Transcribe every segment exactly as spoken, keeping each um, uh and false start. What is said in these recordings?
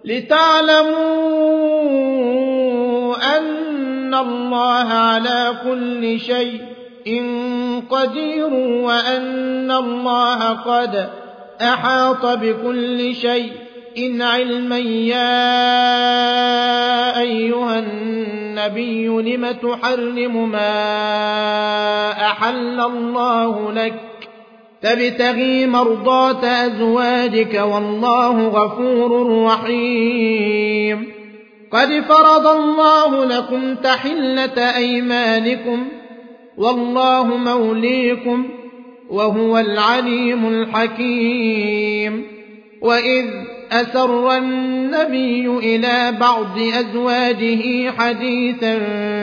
لتعلموا أن الله على كل شيء قدير وأن الله قد أحاط بكل شيء علما. يا أيها النبي لم تحرم ما أحل الله لك تبتغي مرضات أزواجك والله غفور رحيم. قد فرض الله لكم تحلة أيمانكم والله موليكم وهو العليم الحكيم. وإذ أسر النبي إلى بعض أزواجه حديثا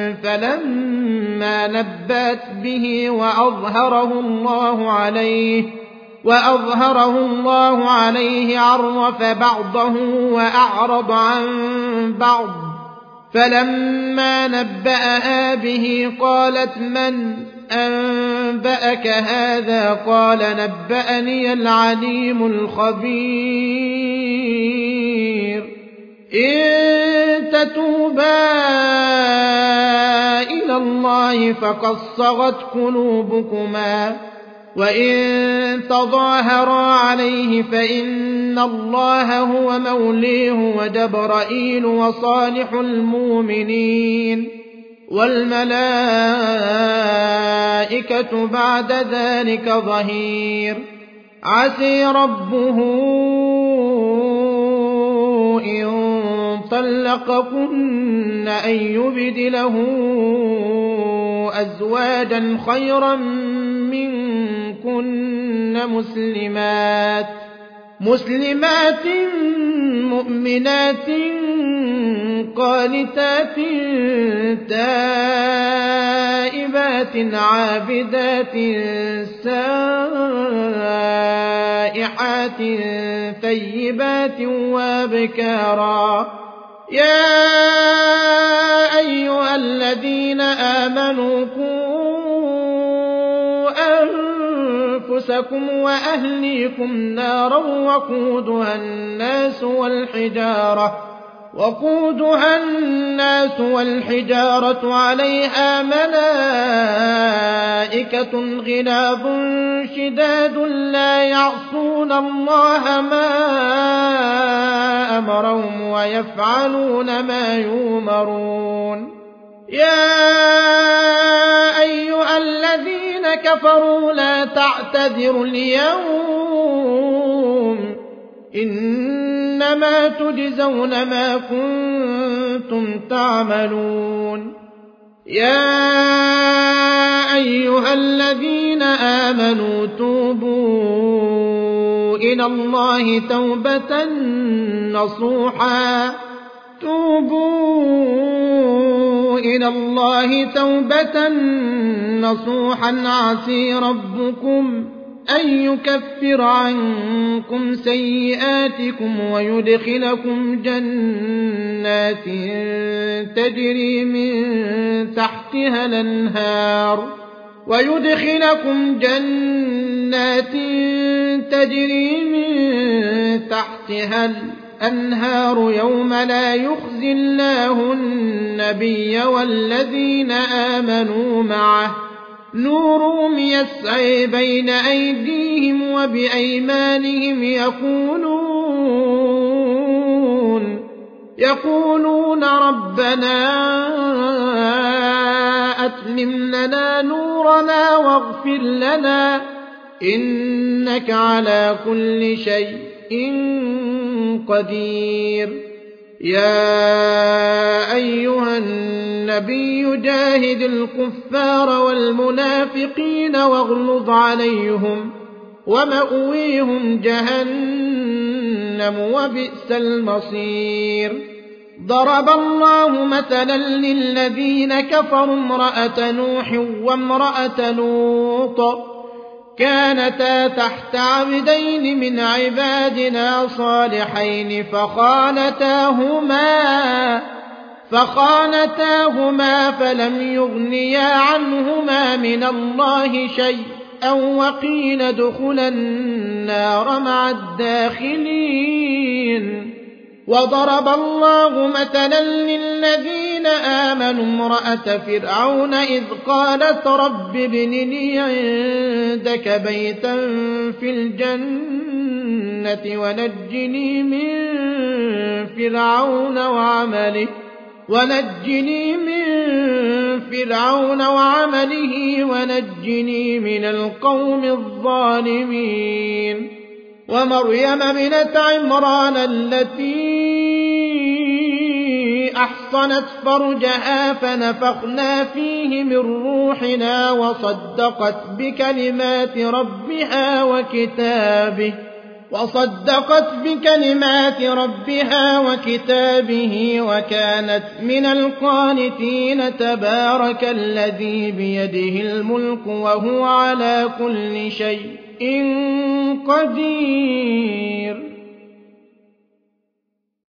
فلما نبأت به وأظهره الله عليه وأظهره الله عليه عرف بعضه وأعرض عن بعض فلما نبأها به قالت من أنبأك هذا قال نبأني العليم الخبير. إن تتوبا إلى الله فقد صغت قلوبكما وإن تظاهرا عليه فإن الله هو موليه وجبرائيل وصالح المؤمنين والملائكة بعد ذلك ظهير. عسى ربه إن طلقكن أن يبدله أزواجا خيرا منكن مسلمات مسلمات مؤمنات قانتات تائبات عابدات سائحات ثيبات وابكارا. يا أيها الذين آمنوا قوا أنفسكم وأهليكم نارا وقودها الناس والحجارة وقودها الناس والحجارة عليها ملائكة غلاظ شداد لا يعصون الله ما أمرهم ويفعلون ما يؤمرون. يا أيها الذين كفروا لا تعتذروا اليوم إنما تجزون ما كنتم تعملون. يا أيها الذين آمنوا توبوا إلى الله توبة نصوحا توبوا إلى الله توبة نصوحا عسى ربكم أن يكفر عنكم سيئاتكم ويدخلكم جنات تجري من تحتها الأنهار ويدخلكم جنات تجري من تحتها الأنهار يوم لا يخزي الله النبي والذين آمنوا معه نورهم يسعي بين أيديهم وبأيمانهم يقولون يقولون ربنا أتمم لنا نورنا واغفر لنا إنك على كل شيء قدير. يا أيها النبي جاهد الكفار والمنافقين واغلظ عليهم ومأويهم جهنم وبئس المصير. ضرب الله مثلا للذين كفروا امرأة نوح وامرأة لوط كانتا تحت عبدين من عبادنا صالحين فخانتاهما فخانتاهما فلم يغنيا عنهما من الله شيئا وقيل ادخلا النار مع الداخلين. وضرب الله مثلا للذين آمنوا امرأة فرعون إذ قالت رب ابن لي عندك بيتا في الجنة ونجني من فرعون وعمله ونجني من فرعون وعمله ونجني من القوم الظالمين ومريم ابنة عمران التي أحصنت فرجها فنفخنا فيه من روحنا وصدقت بكلمات ربها وكتابه وصدقت بكلمات ربها وكتابه وكانت من القانتين تبارك الذي بيده الملك وهو على كل شيء قدير